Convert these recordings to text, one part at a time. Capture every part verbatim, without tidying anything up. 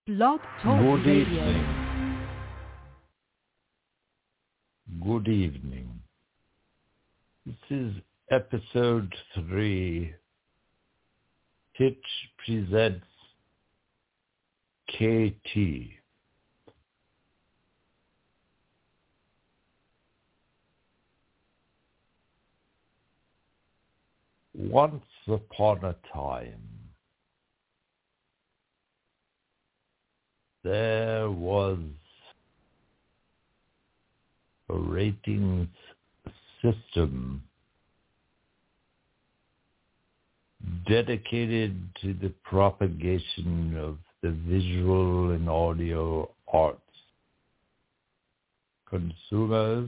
Blog Talk Good Radio. evening. Good evening. This is episode three. Hitch presents K T. Once upon a time, there was a ratings system dedicated to the propagation of the visual and audio arts. Consumers,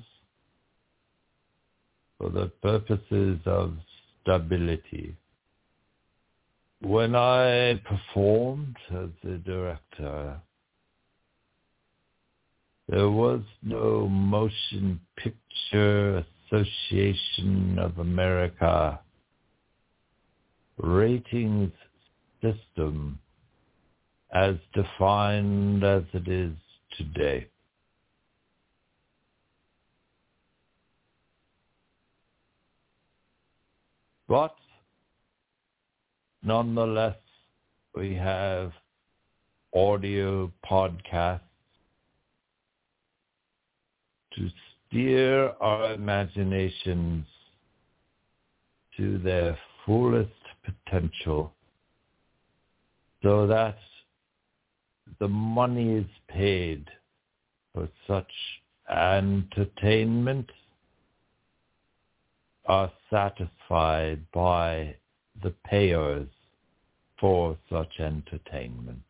for the purposes of stability. When I performed as a director, there was no Motion Picture Association of America ratings system as defined as it is today. But nonetheless, we have audio podcasts to steer our imaginations to their fullest potential so that the money is paid for such entertainment are satisfied by the payers for such entertainment.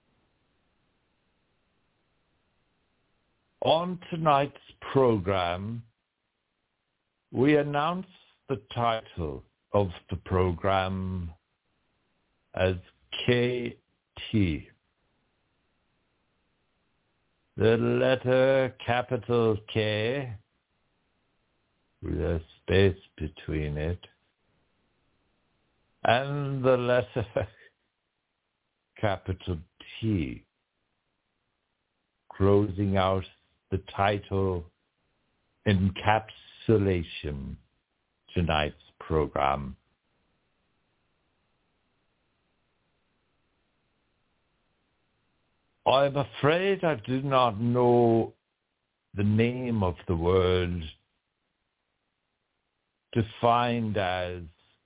On tonight's program, we announce the title of the program as K T. The letter capital K with a space between it, and the letter capital T, closing out the title encapsulation tonight's program. I'm afraid I do not know the name of the word defined as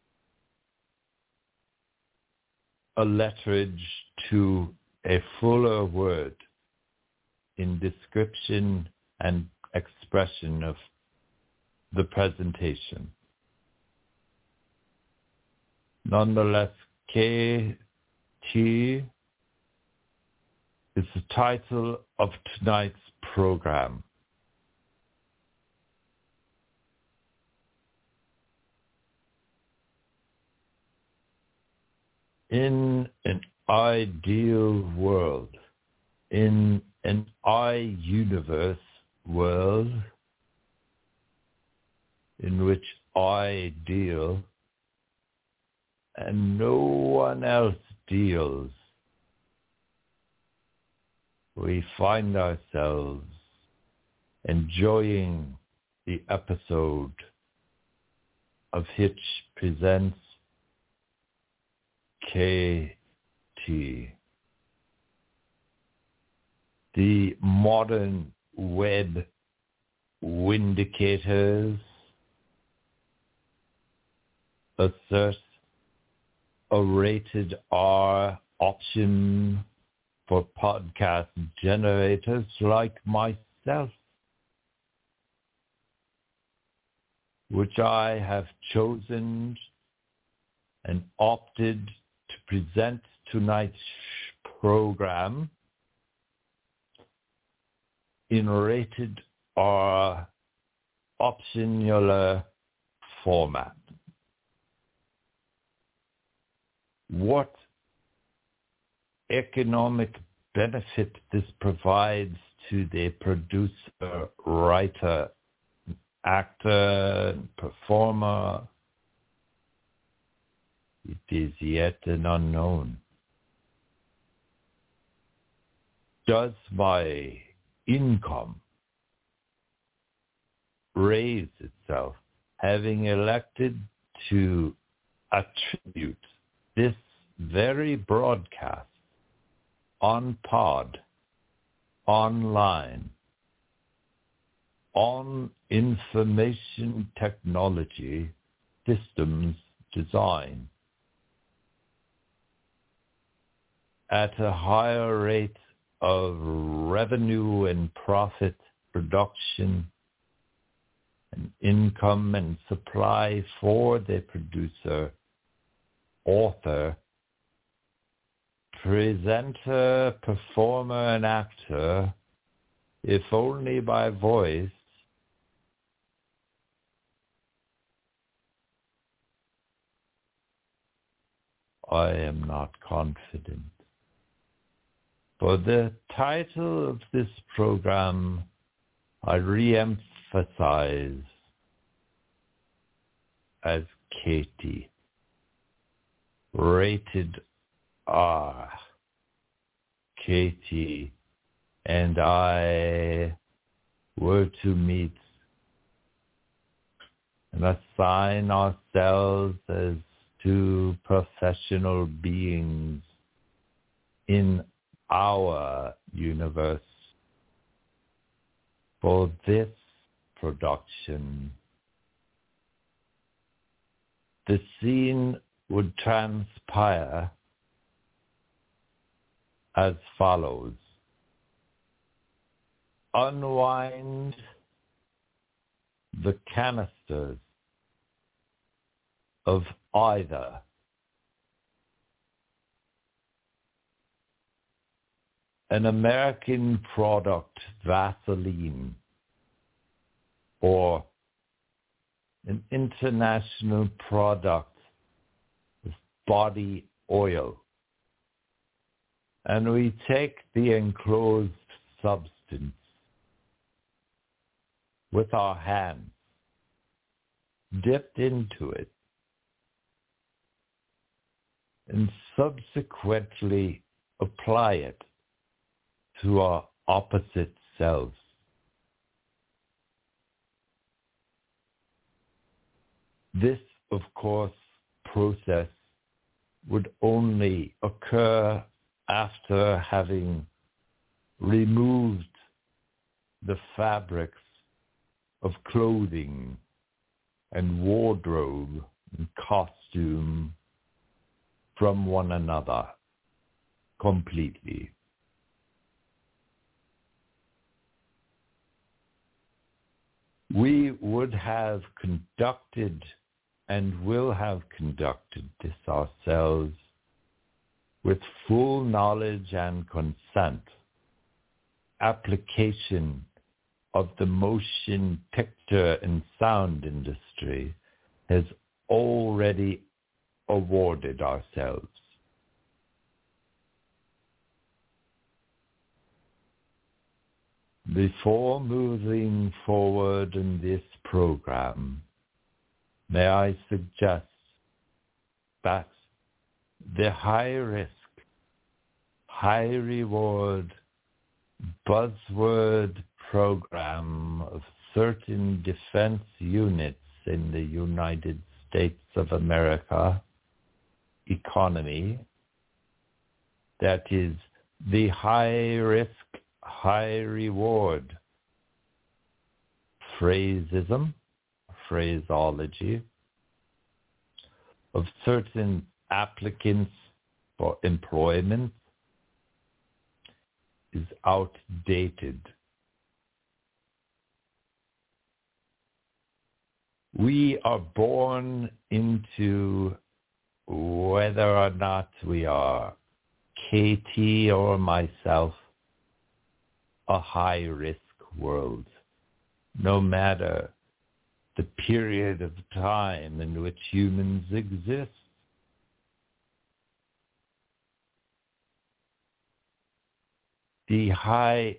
a letterage to a fuller word in description and expression of the presentation. Nonetheless, K T is the title of tonight's program. In an ideal world, in an I-universe world in which I deal and no one else deals, we find ourselves enjoying the episode of Hitch Presents K T. The modern web windicators assert a rated R option for podcast generators like myself, which I have chosen and opted to present tonight's program in rated R optional format. What economic benefit this provides to the producer, writer, actor, performer, it is yet an unknown. does my income raise itself, having elected to attribute this very broadcast on pod, online, on information technology systems design at a higher rate of revenue and profit production and income and supply for the producer, author, presenter, performer, and actor, if only by voice, I am not confident. For the title of this program, I re-emphasize as Katie, rated R. Katie and I were to meet and assign ourselves as two professional beings in our universe. For this production, the scene would transpire as follows. Unwind the canisters of either an American product, Vaseline, or an international product, body oil. And we take the enclosed substance with our hands, dipped into it, and subsequently apply it to our opposite selves. This, of course, process would only occur after having removed the fabrics of clothing and wardrobe and costume from one another completely. We would have conducted and will have conducted this ourselves with full knowledge and consent. Application of the motion picture and sound industry has already awarded ourselves. Before moving forward in this program, may I suggest that the high risk, high reward buzzword program of certain defense units in the United States of America economy, that is the high risk, high reward phraseism, phraseology of certain applicants for employment is outdated. We are born into, whether or not we are Katie or myself, a high-risk world, no matter the period of time in which humans exist. The high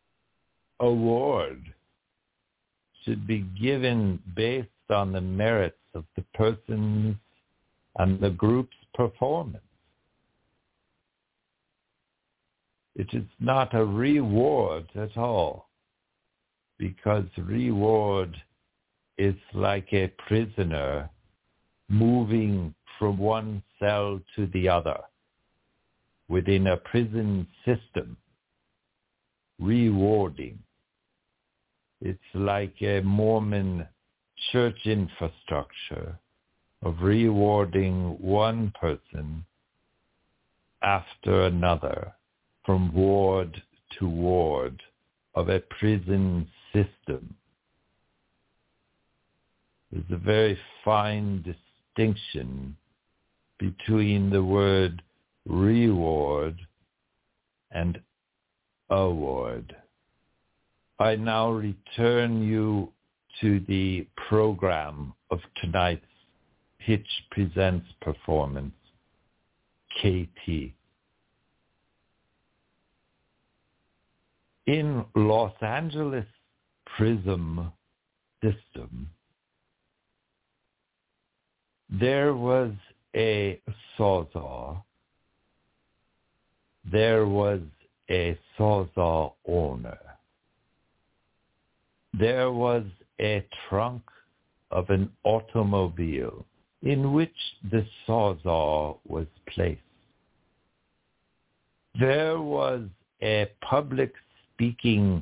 award should be given based on the merits of the person's and the group's performance. It is not a reward at all, because reward is like a prisoner moving from one cell to the other within a prison system, rewarding. It's like a Mormon church infrastructure of rewarding one person after another from ward to ward of a prison system. There's a very fine distinction between the word reward and award. I now return you to the program of tonight's Hitch Presents performance, K T. In Los Angeles prison system, there was a sawzall. There was a sawzall owner. There was a trunk of an automobile in which the sawzall was placed. There was a public speaking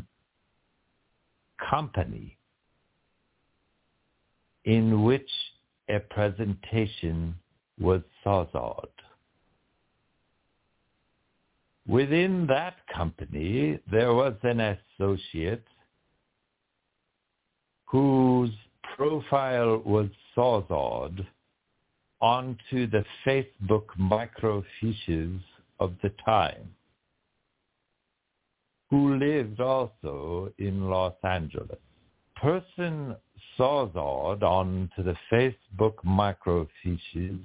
company in which a presentation was sawzalled. Within that company, there was an associate whose profile was sawzalled onto the Facebook microfiches of the time, who lived also in Los Angeles. Person sawzalled onto the Facebook microfiches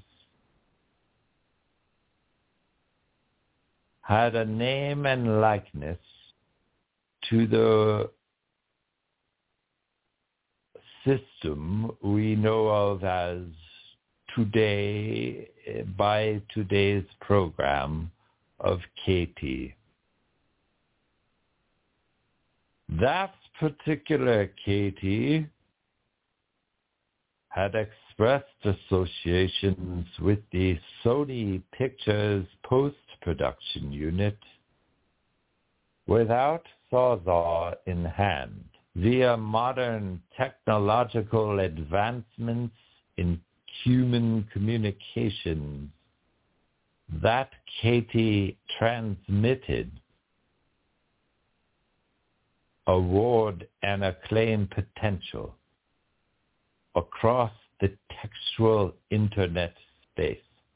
had a name and likeness to the system we know of as today, by today's program of K T. That particular K T had expressed associations with the Sony Pictures post-production unit without sawzall in hand. Via modern technological advancements in human communications, that K T transmitted award and acclaim potential across the textual internet space.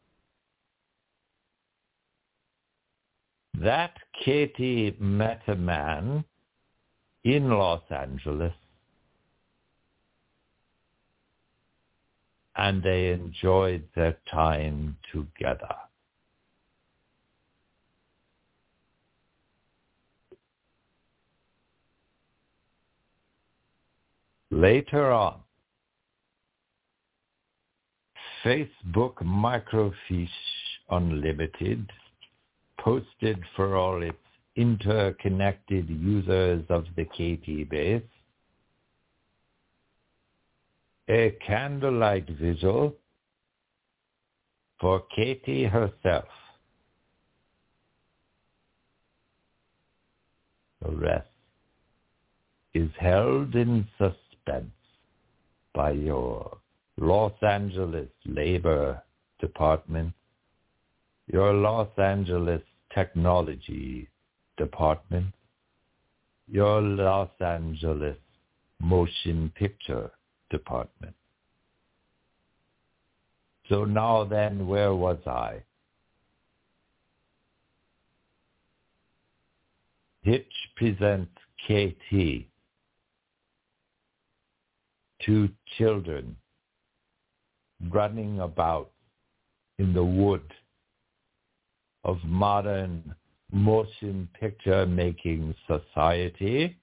That K T met a man in Los Angeles, and they enjoyed their time together. Later on, Facebook Microfiche Unlimited posted for all its interconnected users of the K T base a candlelight vigil for K T herself. The rest is held in suspense by your Los Angeles Labor Department, your Los Angeles Technology Department, your Los Angeles Motion Picture Department. So now then, where was I? Hitch presents K T. Two children running about in the wood of modern motion picture making society,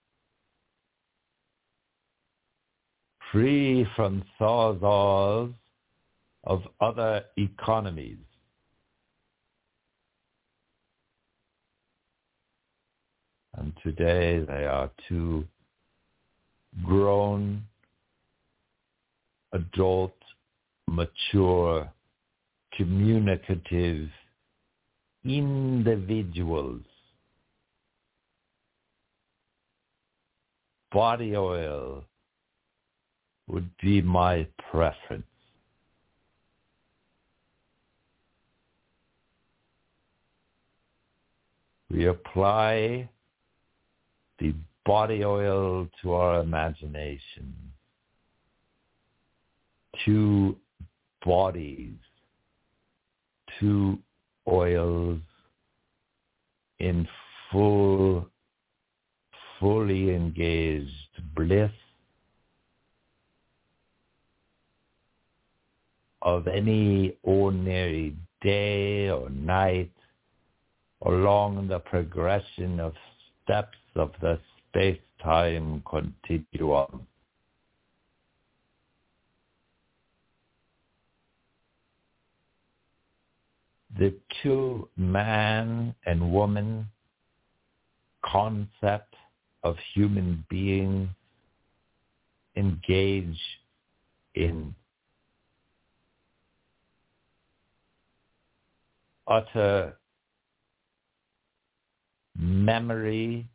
free from sawzalls of other economies. today. They are two grown, adult, mature, communicative individuals. Body oil would be my preference. We apply the body oil to our imagination, two bodies, two oils in full, fully engaged bliss of any ordinary day or night along the progression of steps of the space-time continuum. The two man and woman concept of human beings engage in utter memory,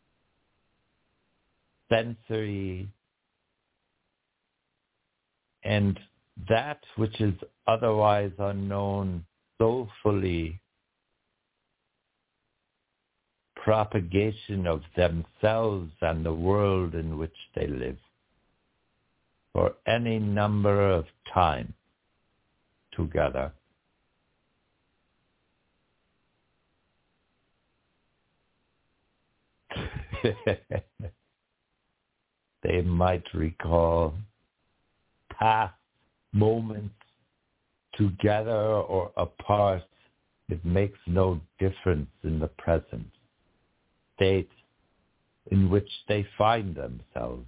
sensory, and that which is otherwise unknown soulfully propagation of themselves and the world in which they live for any number of time together. They might recall past moments together or apart. It makes no difference in the present state in which they find themselves.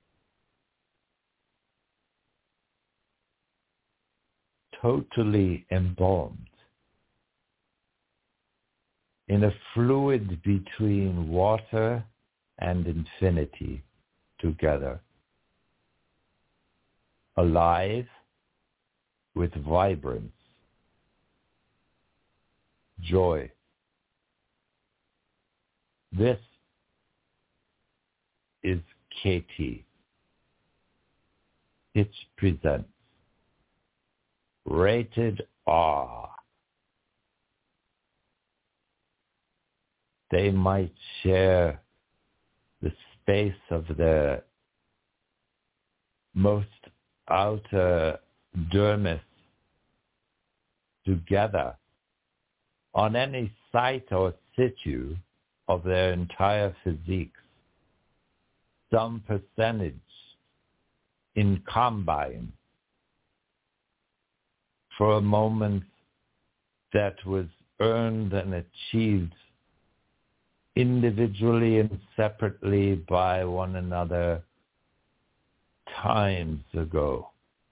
Totally embalmed in a fluid between water and infinity together, alive with vibrance, joy. This is K T. It presents Rated R. They might share the space of the most outer dermis together on any site or situ of their entire physiques, some percentage in combine for a moment that was earned and achieved individually and separately by one another times ago,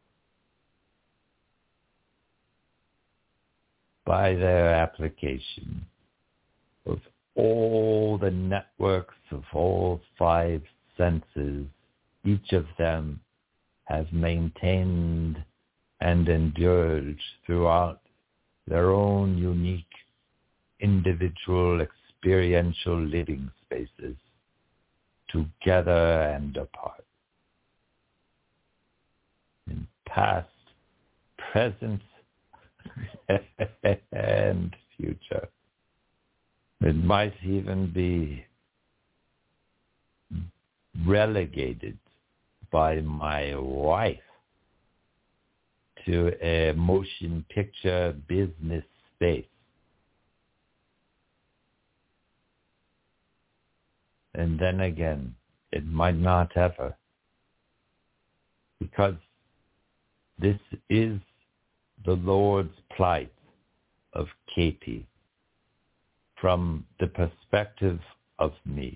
by their application of all the networks of all five senses. Each of them has maintained and endured throughout their own unique individual experiential living spaces, together and apart, in past, present, and future. It might even be relegated by my wife to a motion picture business space. And then again, it might not ever, because this is the Lord's plight of K P from the perspective of me.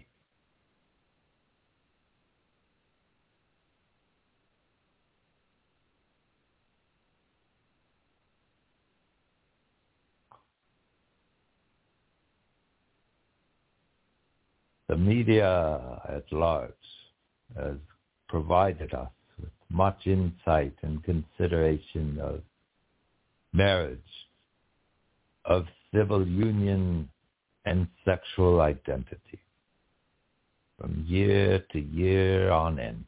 The media at large has provided us with much insight and consideration of marriage, of civil union and sexual identity from year to year on end.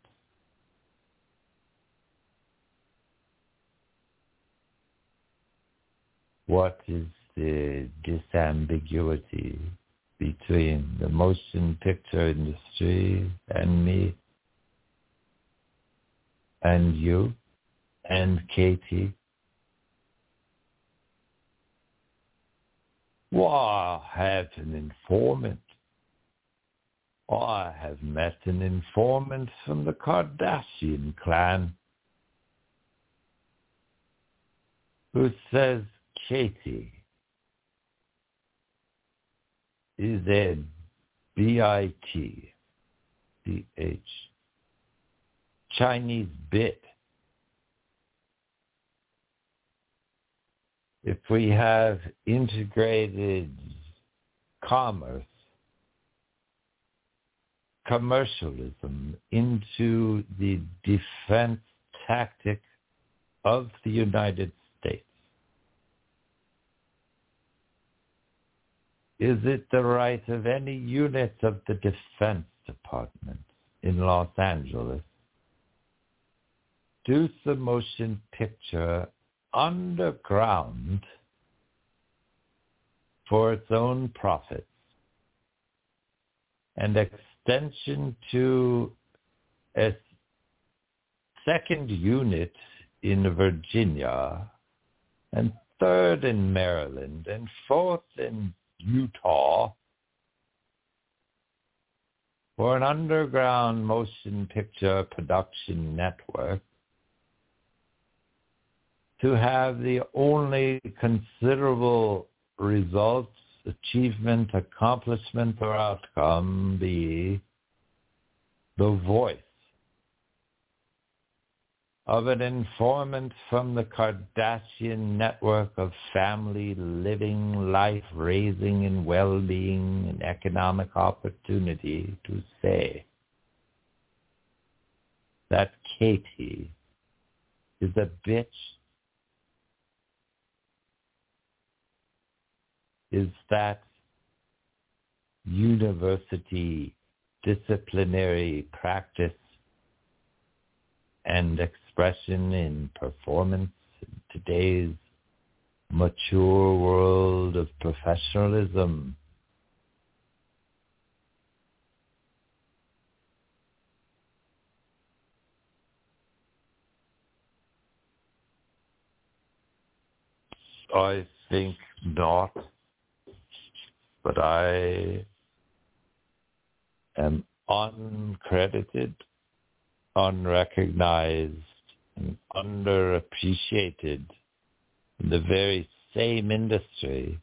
What is the disambiguity between the motion picture industry and me and you and Katie? Well, I have an informant. Well, I have met an informant from the Kardashian clan who says Katie is a B I T C H Chinese bit. If we have integrated commerce, commercialism into the defense tactic of the United States, is it the right of any unit of the Defense Department in Los Angeles to do the motion picture underground for its own profits and extension to a second unit in Virginia and third in Maryland and fourth in Utah for an underground motion picture production network to have the only considerable results, achievement, accomplishment, or outcome be the voice of an informant from the Kardashian network of family living, life raising, and well-being and economic opportunity to say that Katie is a bitch? Is that university disciplinary practice and expression in performance in today's mature world of professionalism? I think not, but I am uncredited, unrecognized, and underappreciated in the very same industry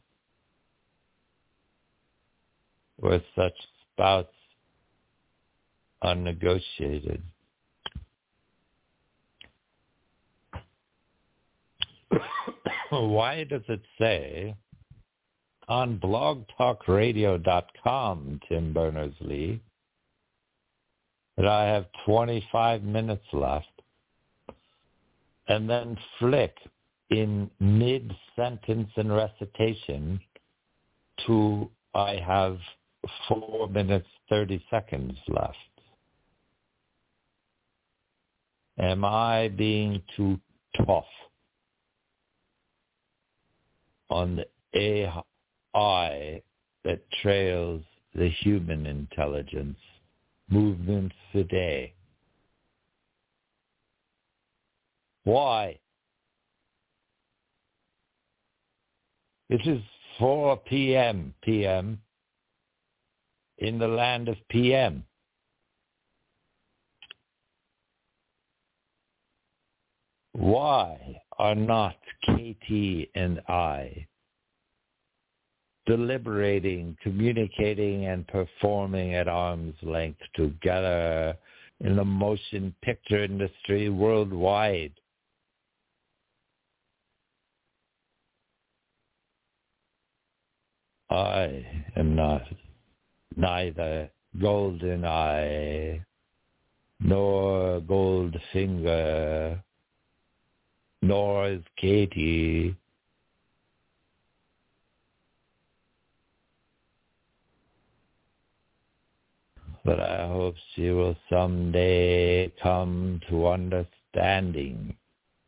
where such spouts are negotiated. Why does it say on blog talk radio dot com, Tim Berners-Lee, that I have twenty-five minutes left, and then flick in mid-sentence and recitation to I have four minutes, thirty seconds left? Am I being too tough on the A I that trails the human intelligence movements today? Why? It is four p.m. p.m. in the land of P M. Why are not Katie and I deliberating, communicating, and performing at arm's length together in the motion picture industry worldwide? I am not neither golden eye, nor Goldfinger, nor is Katie. But I hope she will someday come to understanding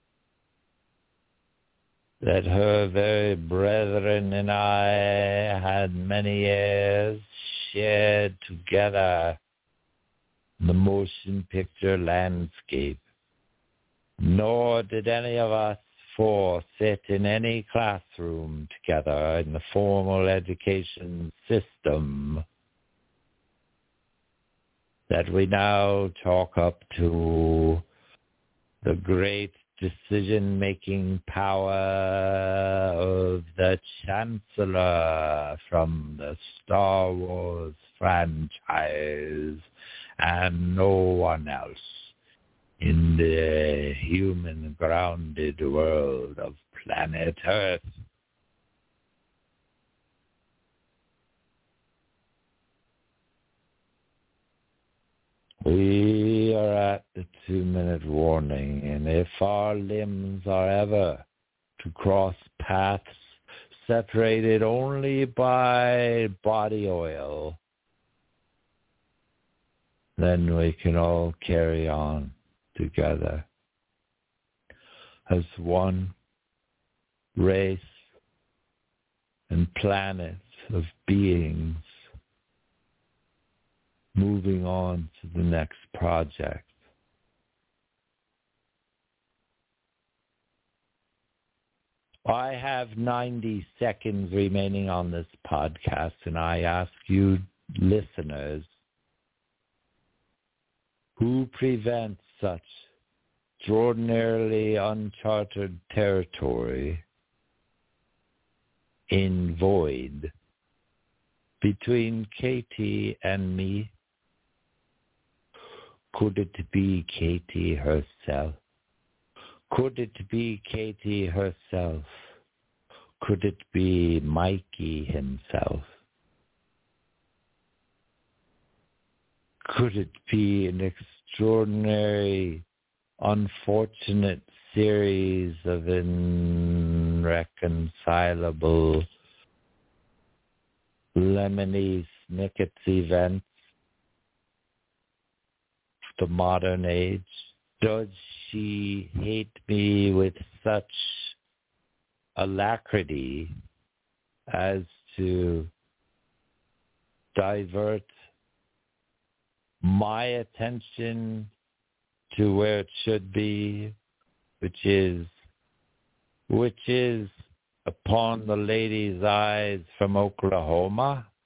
that her very brethren and I had many years shared together the motion picture landscape, nor did any of us four sit in any classroom together in the formal education system that we now chalk up to the great decision-making power of the Chancellor from the Star Wars franchise and no one else in the human-grounded world of planet Earth. We are at the two-minute warning, and if our limbs are ever to cross paths separated only by body oil, then we can all carry on together as one race and planet of beings, moving on to the next project. I have ninety seconds remaining on this podcast, and I ask you listeners, who prevents such extraordinarily uncharted territory in void between Katie and me? Could it be Katie herself? Could it be Katie herself? Could it be Mikey himself? Could it be an extraordinary, unfortunate series of irreconcilable lemony snickets events of the modern age? Does she hate me with such alacrity as to divert my attention to where it should be, which is which is upon the lady's eyes from Oklahoma?